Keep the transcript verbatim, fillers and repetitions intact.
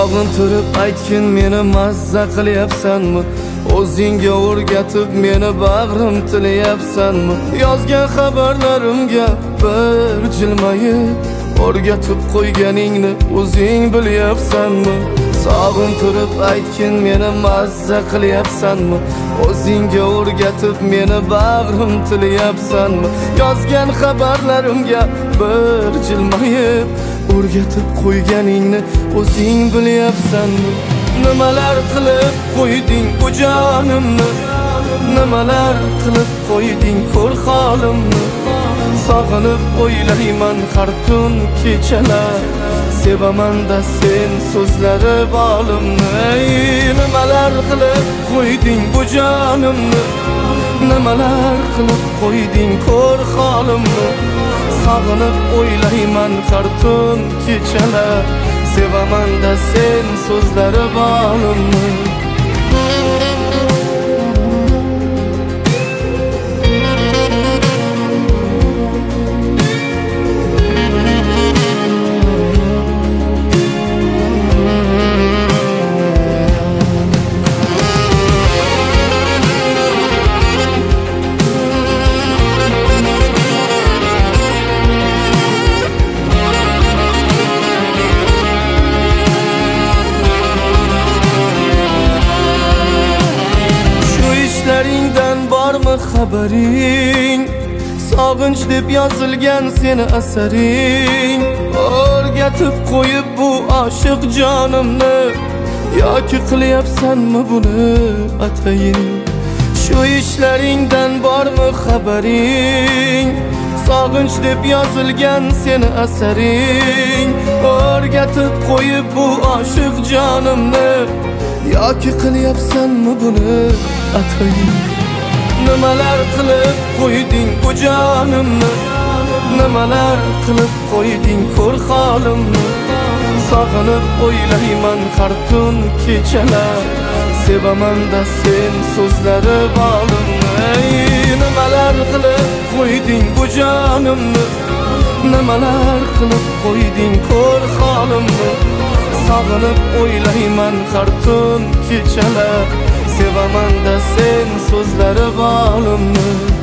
Sog'intirib aytgin meni mazza qilyapsanmi? O'zingga o'rgatib meni bag'rim tilayapsanmi? Yozgan xabarlarimga bir jilmayib o'rgatib qo'yganingni o'zing bilyapsanmi? Sog'intirib aytgin meni mazza qilyapsanmi? O'zingga o'rgatib meni bag'rim tilayapsanmi? Yozgan xabarlarimga bir jilmayib o'rgatib qo'yganingni o'zing bilyapsanmi? Nimalar qilib qo'yding bu jonimni? Nimalar qilib qo'yding ko'r holimni? Sog'inib o'ylayman har tun kechalar, sevaman-da sen so'zlari bolimni. Nimalar qilib qo'yding bu jonimni? Nimalar qilib qo'yding ko'r holimni? Sog'inib o'ylayman har tun kechalar, sevaman-da sen so'zlari bolimni. Ishlaringdan bormi xabaring? Sog'inch deb yozilgan seni asaring. O'rgatib qo'yib bu oshiq jonimni, yoki qilyapsanmi buni atayin? Shu ishlaringdan bormi xabaring? Sog'inch deb yozilgan seni asaring. O'rgatib qo'yib bu oshiq jonimni, yoki qilyapsanmi buni atayin? Nimalar qilib qo'yding bu jonimni? Nimalar qilib qo'yding ko'r holimni? Sog'inib o'ylayman har tun kechalar, sevaman-da sen so'zlari bolimni. Nimalar qilib qo'yding bu jonimni? Nimalar qilib qo'yding ko'r holimni? Sog'inib o'ylayman har tun kechalar, sevaman-da sen so'zlari bolimni.